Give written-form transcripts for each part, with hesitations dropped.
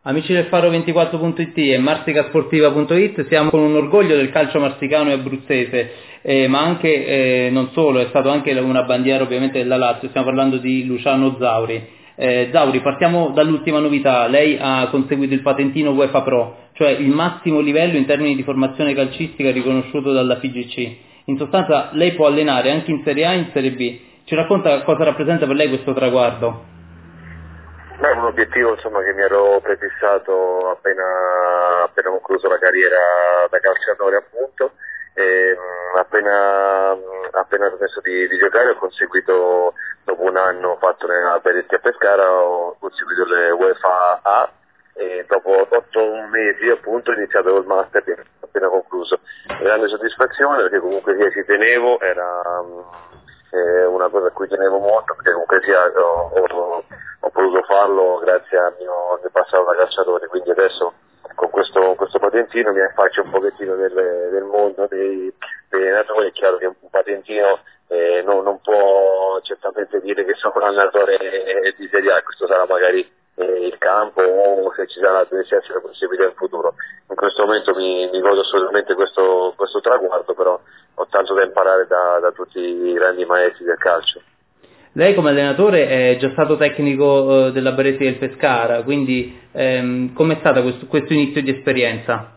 Amici del Faro24.it e marsicasportiva.it, siamo con un orgoglio del calcio marsicano e abruzzese, ma anche, non solo, è stato anche una bandiera ovviamente della Lazio. Stiamo parlando di Luciano Zauri. Zauri, partiamo dall'ultima novità. Lei ha conseguito il patentino UEFA Pro, cioè il massimo livello in termini di formazione calcistica riconosciuto dalla FIGC. In sostanza lei può allenare anche in Serie A e in Serie B. Ci racconta cosa rappresenta per lei questo traguardo? Beh, un obiettivo insomma che mi ero prefissato appena concluso la carriera da calciatore, appunto, e appena smesso di giocare ho conseguito, dopo un anno fatto nella Peretti a Pescara, ho conseguito le UEFA A e dopo 8 mesi appunto ho iniziato col master che ho appena concluso. Grande soddisfazione, perché comunque ci tenevo, era una cosa a cui tenevo molto, perché comunque ho potuto farlo grazie al mio passato da calciatore, quindi adesso con questo patentino mi affaccio un pochettino del mondo dei allenatori. È chiaro che un patentino non può certamente dire che sono un allenatore di Serie A, questo sarà magari il campo, o se ci sarà dovesse essere possibilità in futuro. In questo momento mi godo assolutamente questo traguardo, però ho tanto da imparare da tutti i grandi maestri del calcio. Lei come allenatore è già stato tecnico della Baresi del Pescara, quindi com'è stato questo inizio di esperienza?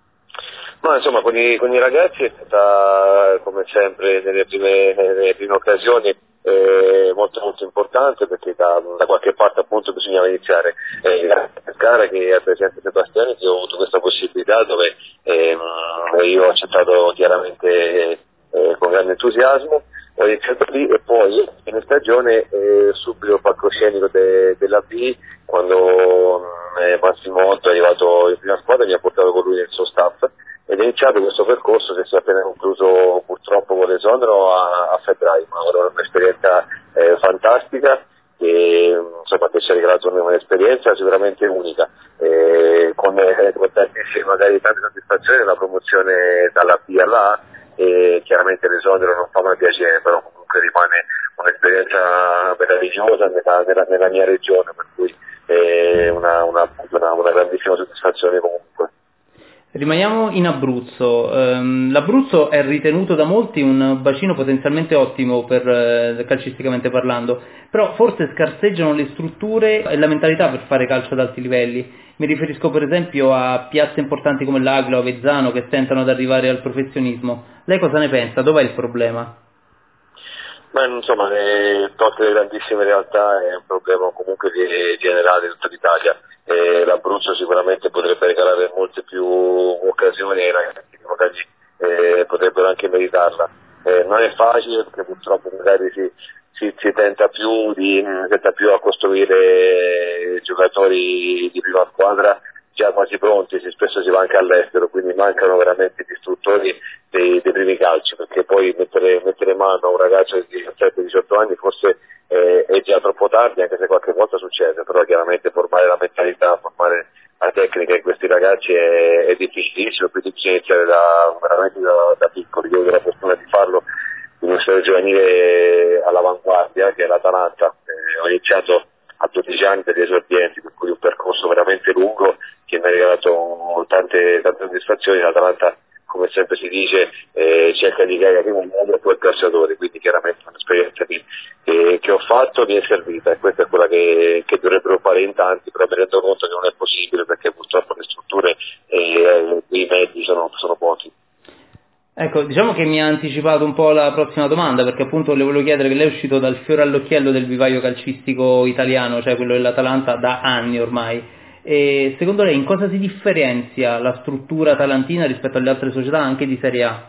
Ma insomma con i ragazzi è stata, come sempre nelle prime occasioni, molto molto importante, perché da qualche parte appunto bisognava iniziare. Il Pescara, che è il presidente Sebastiani, che ho avuto questa possibilità, dove io ho accettato chiaramente con grande entusiasmo. Ho iniziato lì e poi in stagione subito il palcoscenico della B, quando Massimo Otto è arrivato in prima squadra, mi ha portato con lui nel suo staff ed è iniziato questo percorso che si è appena concluso purtroppo con l'esonero a febbraio. Ma ora è un'esperienza fantastica che ci ha regalato un'esperienza sicuramente unica, con tantissime magari tante soddisfazioni, la promozione dalla B alla A. E chiaramente l'esonero non fa mai piacere, però comunque rimane un'esperienza meravigliosa nella mia regione, per cui è una grandissima soddisfazione comunque. Rimaniamo in Abruzzo. L'Abruzzo è ritenuto da molti un bacino potenzialmente ottimo calcisticamente parlando, però forse scarseggiano le strutture e la mentalità per fare calcio ad alti livelli. Mi riferisco per esempio a piazze importanti come l'Agla o Avezzano che tentano ad arrivare al professionismo. Lei cosa ne pensa? Dov'è il problema? Ma insomma, tolte le grandissime realtà è un problema comunque generale in tutta l'Italia. L'Abruzzo sicuramente potrebbe regalare molte più occasioni ai ragazzi che magari potrebbero anche meritarla. Non è facile, perché purtroppo magari si tenta più a costruire giocatori di prima squadra già quasi pronti, spesso si va anche all'estero, quindi mancano veramente gli istruttori dei primi calci, perché poi mettere mano a un ragazzo di 17-18 anni forse è già troppo tardi, anche se qualche volta succede, però chiaramente formare la mentalità, formare la tecnica in questi ragazzi è difficilissimo, quindi bisogna iniziare veramente da piccoli. Io ho la fortuna di farlo in un serie giovanile all'avanguardia, che è l'Atalanta. Ho iniziato a 12 anni per gli esordienti, per cui un percorso veramente lungo che mi ha regalato tante soddisfazioni. L'Atalanta, come sempre si dice, cerca di creare prima il mondo e poi il calciatore, quindi chiaramente un'esperienza che ho fatto mi è servita, e questa è quella che dovrebbero fare in tanti, però mi rendo conto che non è possibile, perché purtroppo le strutture e i mezzi sono pochi. Ecco, diciamo che mi ha anticipato un po' la prossima domanda, perché appunto le volevo chiedere che lei è uscito dal fiore all'occhiello del vivaio calcistico italiano, cioè quello dell'Atalanta, da anni ormai. E secondo lei in cosa si differenzia la struttura atalantina rispetto alle altre società anche di Serie A?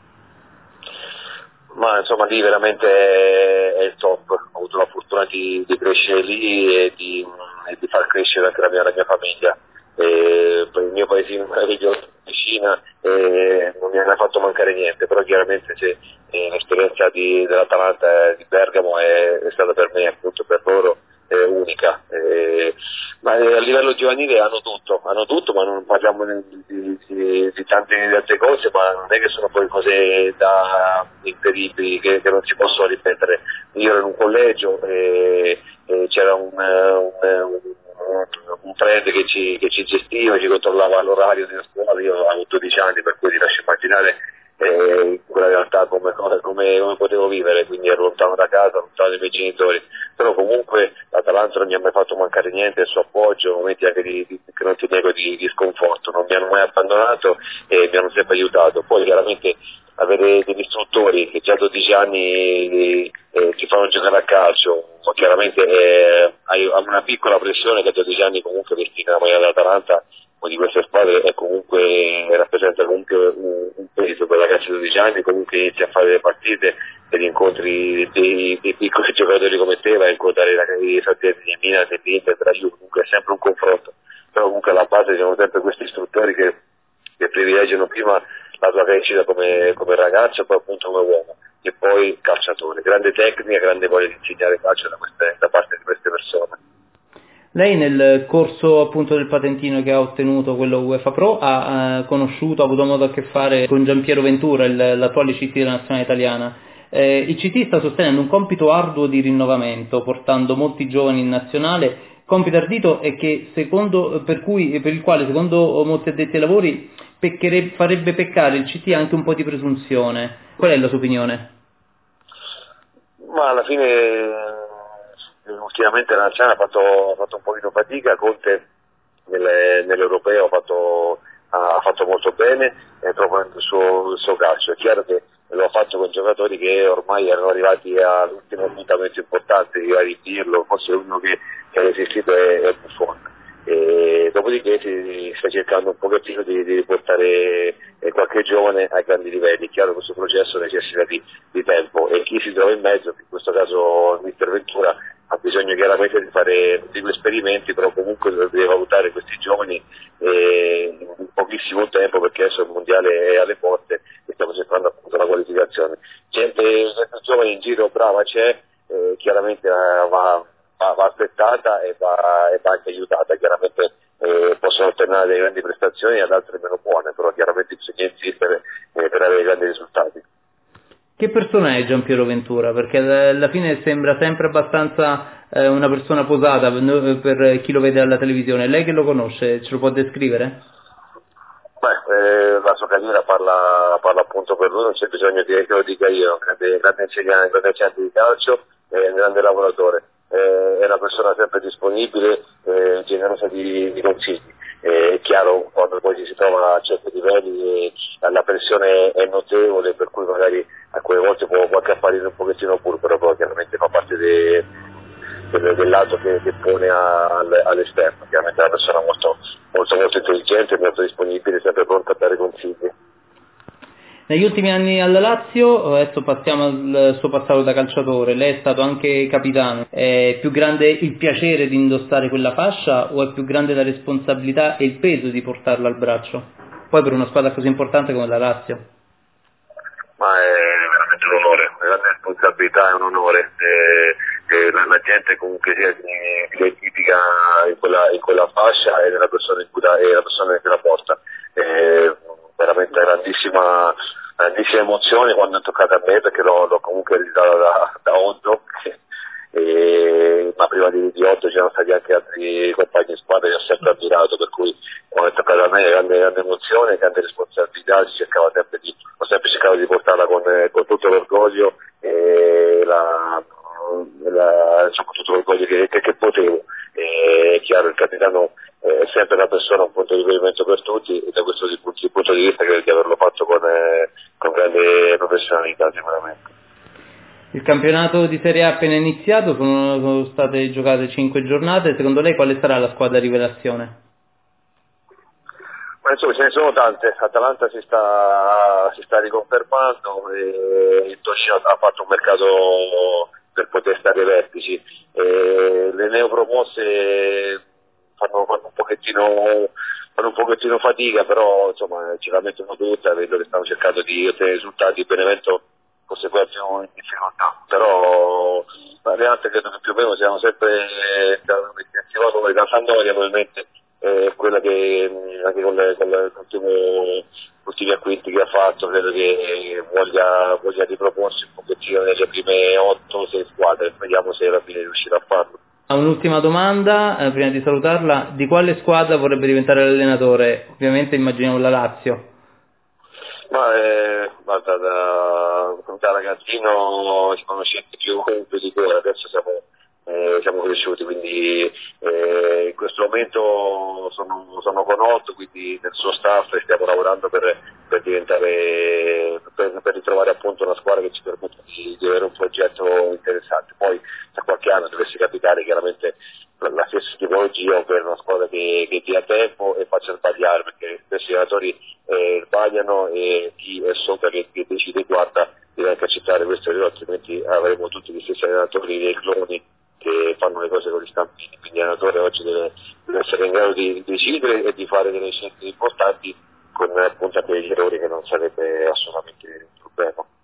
Ma insomma lì veramente è il top. Ho avuto la fortuna di crescere lì e di far crescere anche la mia famiglia. Per il mio paesino meraviglioso vicina non mi ha fatto mancare niente, però chiaramente l'esperienza dell'Atalanta di Bergamo è stata per me, appunto per loro, unica. Ma a livello giovanile hanno tutto, ma non parliamo di tante altre cose, ma non è che sono poi cose da incredibili che non si possono ripetere. Io ero in un collegio e c'era un prete che ci gestiva, ci controllava l'orario della scuola. Io avevo 12 anni, per cui ti lascio immaginare quella realtà come potevo vivere, quindi ero lontano da casa, lontano dai miei genitori, però comunque l'Atalanta non mi ha mai fatto mancare niente, il suo appoggio, momenti anche che non ti nego di sconforto, non mi hanno mai abbandonato e mi hanno sempre aiutato. Poi chiaramente avere degli istruttori che già a 12 anni ti fanno giocare a calcio, chiaramente hai una piccola pressione che a 12 anni comunque vesti la maglia dell'Atalanta o di queste squadre e comunque rappresenta comunque un peso per ragazzi di 12 anni, comunque inizi a fare le partite ed incontri dei piccoli giocatori come te, vai a incontrare i fratelli di Milan, di Inter, tra Juve, comunque è sempre un confronto, però comunque alla base ci sono sempre questi istruttori che privilegiano prima la tua crescita come ragazzo e poi appunto come uomo e poi calciatore, grande tecnica, grande voglia di insegnare calcio da parte di queste persone. Lei nel corso appunto del patentino che ha ottenuto, quello UEFA Pro, ha conosciuto, ha avuto modo a che fare con Giampiero Ventura, l'attuale CT della nazionale italiana. Il CT sta sostenendo un compito arduo di rinnovamento, portando molti giovani in nazionale, compito ardito e che per il quale secondo molti addetti ai lavori farebbe peccare il CT anche un po' di presunzione. Qual è la sua opinione? Ma alla fine ultimamente la nazionale ha fatto un pochino fatica, Conte nell'Europeo ha fatto molto bene proponendo il suo calcio. È chiaro che lo ha fatto con giocatori che ormai erano arrivati all'ultimo appuntamento importante, di Pirlo, forse uno che ha resistito è Buffon. Dopodiché si sta cercando un pochettino di riportare qualche giovane ai grandi livelli. Chiaro che questo processo necessita di tempo e chi si trova in mezzo, in questo caso Mister Ventura, ha bisogno chiaramente di fare degli esperimenti, però comunque deve valutare questi giovani in pochissimo tempo, perché adesso il mondiale è alle porte e stiamo cercando appunto la qualificazione. Gente giovane in giro brava c'è, chiaramente va aspettata e va anche aiutata, chiaramente possono ottenere delle grandi prestazioni ad altre meno buone, però chiaramente bisogna insistere per avere grandi risultati. Che persona è Giampiero Ventura? Perché alla fine sembra sempre abbastanza una persona posata per chi lo vede alla televisione. Lei che lo conosce, ce lo può descrivere? La sua carriera parla appunto per lui, non c'è bisogno che lo dica io, grande insegnante di calcio, un grande lavoratore, è una persona sempre disponibile, generosa di consigli. È chiaro, quando poi si trova a certi livelli la pressione è notevole, per cui magari alcune volte può anche apparire un pochettino burbero, però chiaramente fa parte del lato che pone all'esterno. Chiaramente è una persona molto intelligente, molto disponibile, sempre pronta a dare consigli. Negli ultimi anni alla Lazio, adesso passiamo al suo passato da calciatore, lei è stato anche capitano, è più grande il piacere di indossare quella fascia o è più grande la responsabilità e il peso di portarla al braccio? Poi per una squadra così importante come la Lazio. Ma è veramente un onore, una grande responsabilità, è un onore. La gente comunque si identifica in quella fascia e nella persona che la porta. Veramente grandissima emozione quando è toccata a me, perché l'ho comunque ereditata da Otto, ma prima di Otto c'erano stati anche altri compagni di squadra che ho sempre ammirato, per cui quando è toccata a me grande emozione, grande responsabilità, ho sempre cercato di portarla con tutto l'orgoglio e tutto l'orgoglio che potevo. È chiaro, il capitano è sempre una persona, un punto di riferimento per tutti, e da questo punto di vista credo di averlo fatto con grande professionalità sicuramente. Il campionato di Serie A appena iniziato, sono state giocate 5 giornate, secondo lei quale sarà la squadra rivelazione? Ma insomma ce ne sono tante, Atalanta si sta riconfermando e il Torino ha fatto un mercato per poter stare ai vertici, le neopromosse fanno un pochettino fatica, però insomma ce la mettono tutta, vedo che stanno cercando di ottenere risultati. Il Benevento forse poi più in difficoltà, però le altre credo che più o meno siamo sempre da Sampdoria probabilmente, quella che anche con gli ultimi acquisti che ha fatto credo che voglia riproporsi un pochettino nelle prime 8-6 squadre, vediamo se alla fine riuscirà a farlo. Un'ultima domanda, prima di salutarla, di quale squadra vorrebbe diventare l'allenatore? Ovviamente immaginiamo la Lazio. Guarda, da ragazzino si conoscete più di quello, adesso siamo cresciuti, quindi in questo momento sono con Otto, quindi nel suo staff, e stiamo lavorando per diventare, per ritrovare appunto una squadra che ci permetta di avere un progetto interessante. Poi tra qualche anno dovesse capitare chiaramente la stessa tipologia, ovvero una squadra che dia tempo e faccia sbagliare, perché spesso gli allenatori sbagliano e chi è sopra che decide guarda deve anche accettare questo errore, altrimenti avremo tutti gli stessi allenatori dei cloni che fanno le cose con gli stampini. Quindi l'allenatore oggi deve essere in grado di decidere e di fare delle scelte importanti con appunto quegli errori, che non sarebbe assolutamente un problema.